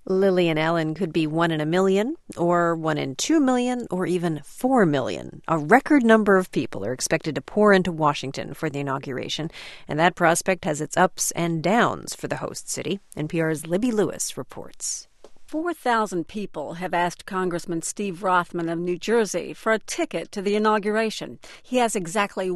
Lillian Allen could be 1 in a million, or 1 in 2 million, or even 4 million. A record number of people are expected to pour into Washington for the inauguration, and that prospect has its ups and downs for the host city. NPR's Libby Lewis reports. 4,000 people have asked Congressman Steve Rothman of New Jersey for a ticket to the inauguration. He has exactly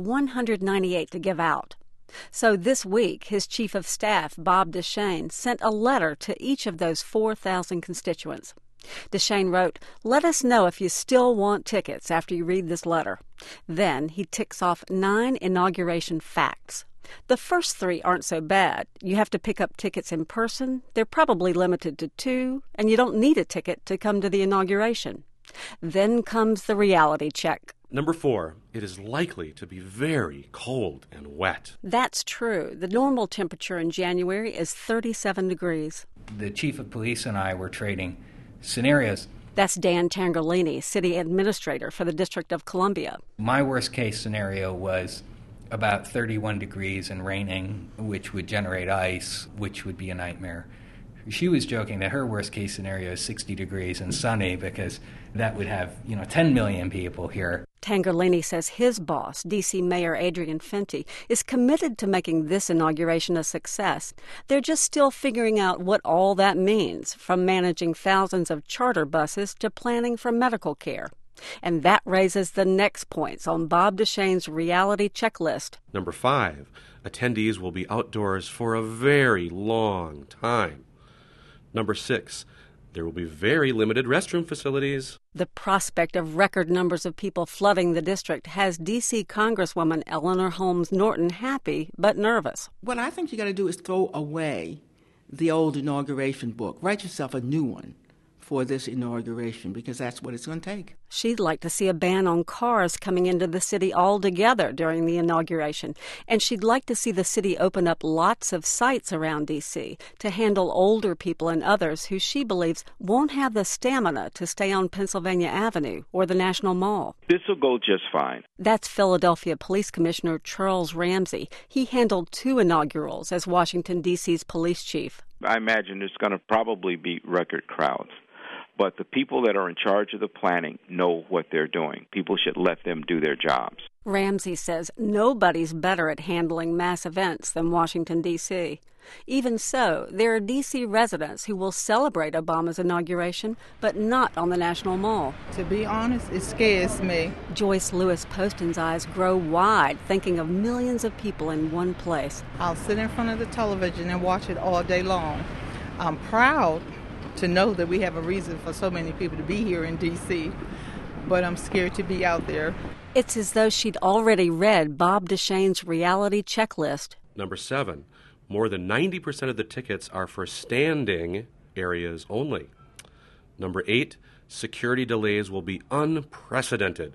198 to give out. So this week, his chief of staff, Bob Duchesne, sent a letter to each of those 4,000 constituents. Duchesne wrote, "Let us know if you still want tickets after you read this letter." Then he ticks off 9 inauguration facts. The first 3 aren't so bad. You have to pick up tickets in person, they're probably limited to 2, and you don't need a ticket to come to the inauguration. Then comes the reality check. Number 4, it is likely to be very cold and wet. That's true. The normal temperature in January is 37 degrees. The chief of police and I were trading scenarios. That's Dan Tangolini, city administrator for the District of Columbia. My worst case scenario was about 31 degrees and raining, which would generate ice, which would be a nightmare. She was joking that her worst case scenario is 60 degrees and sunny because that would have, 10 million people here. Tangolini says his boss, D.C. Mayor Adrian Fenty, is committed to making this inauguration a success. They're just still figuring out what all that means, from managing thousands of charter buses to planning for medical care. And that raises the next points on Bob Duchesne's reality checklist. Number 5, attendees will be outdoors for a very long time. Number 6, there will be very limited restroom facilities. The prospect of record numbers of people flooding the district has D.C. Congresswoman Eleanor Holmes Norton happy but nervous. What I think you got to do is throw away the old inauguration book. Write yourself a new one for this inauguration, because that's what it's going to take. She'd like to see a ban on cars coming into the city altogether during the inauguration. And she'd like to see the city open up lots of sites around D.C. to handle older people and others who she believes won't have the stamina to stay on Pennsylvania Avenue or the National Mall. This will go just fine. That's Philadelphia Police Commissioner Charles Ramsey. He handled 2 inaugurals as Washington, D.C.'s police chief. I imagine there's going to probably be record crowds. But the people that are in charge of the planning know what they're doing. People should let them do their jobs. Ramsey says nobody's better at handling mass events than Washington, D.C. Even so, there are D.C. residents who will celebrate Obama's inauguration, but not on the National Mall. To be honest, it scares me. Joyce Lewis Poston's eyes grow wide, thinking of millions of people in one place. I'll sit in front of the television and watch it all day long. I'm proud to know that we have a reason for so many people to be here in D.C., but I'm scared to be out there. It's as though she'd already read Bob Duchesne's reality checklist. Number 7, more than 90% of the tickets are for standing areas only. Number 8, security delays will be unprecedented.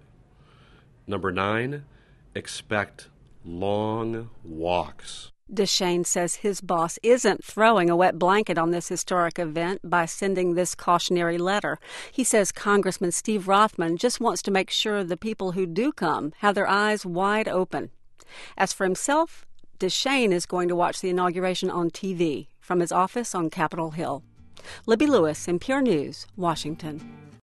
Number 9, expect long walks. Duchesne says his boss isn't throwing a wet blanket on this historic event by sending this cautionary letter. He says Congressman Steve Rothman just wants to make sure the people who do come have their eyes wide open. As for himself, Duchesne is going to watch the inauguration on TV from his office on Capitol Hill. Libby Lewis, NPR News, Washington.